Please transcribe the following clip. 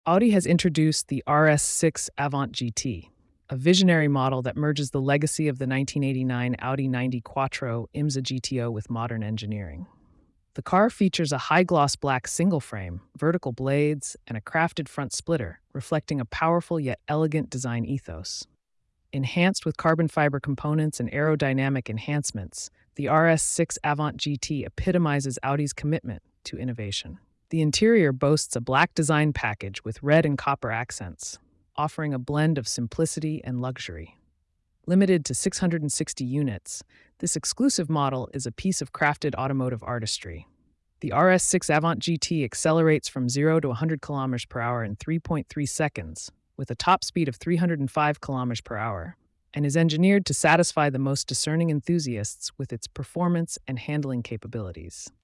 Audi has introduced the RS6 Avant GT, a visionary model that merges the legacy of the 1989 Audi 90 Quattro IMSA GTO with modern engineering. The car features a high-gloss black single-frame, vertical blades, and a crafted front splitter, reflecting a powerful yet elegant design ethos. Enhanced with carbon fiber components and aerodynamic enhancements, the RS6 Avant GT epitomizes Audi's commitment to innovation. The interior boasts a black design package with red and copper accents, offering a blend of simplicity and luxury. Limited to 660 units, this exclusive model is a piece of crafted automotive artistry. The RS6 Avant GT accelerates from 0 to 100 km per hour in 3.3 seconds, with a top speed of 305 km per hour, and is engineered to satisfy the most discerning enthusiasts with its performance and handling capabilities.